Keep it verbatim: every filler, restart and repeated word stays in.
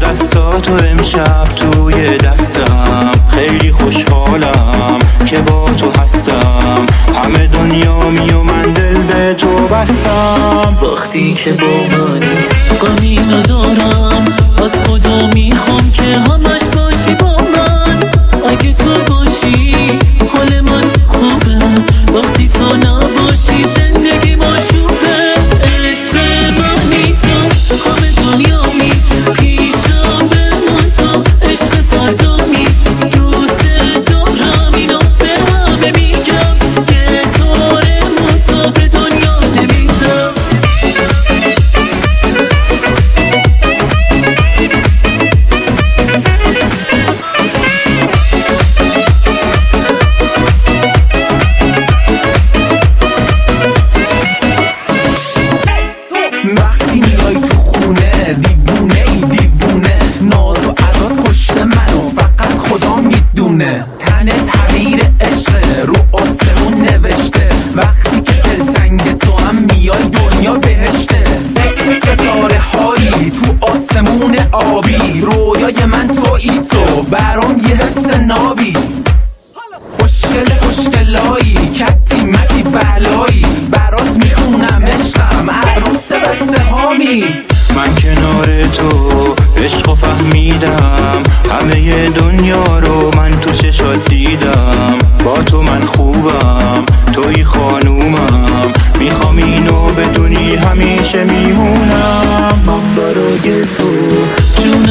دستاتو امشب توی دستم، خیلی خوشحالم که با تو هستم، همه دنیامی و من دل به تو بستم. وقتی که با منی غمی ندارم، از خدا میخوام که همش باشی با من. اگه تو باشی حال من خوبه، وقتی تو نباشی زندگی مشوبه. عشق منی تو، همه دنیامی پیشم بمون تو. عشق فردامی دوست دارم، اینو به همه میگم که طورمون تو به دنیا نمیدم. وقتی میای تو خونه دیوونه ای دیوونه، ناز و ادا پشت منو فقط خدا میدونه. تنه تغییر عشقه رو آسمون نوشته، وقتی که دلتنگ تو هم میای دنیا بهشته. مثل ستاره هایی تو آسمون آبی، رویای من تویی تو، برام یه حس نابی. خوشگل خوشگلایی کتی متی بلایی، برات میخونم عشقم عروس قصه هامی. من کنار تو عشق و فهمیدم، همه دنیا رو من تو چشات دیدم. با تو من خوبم، توی خانومم، میخوام اینو بدونی همیشه میمونم. من برای تو جون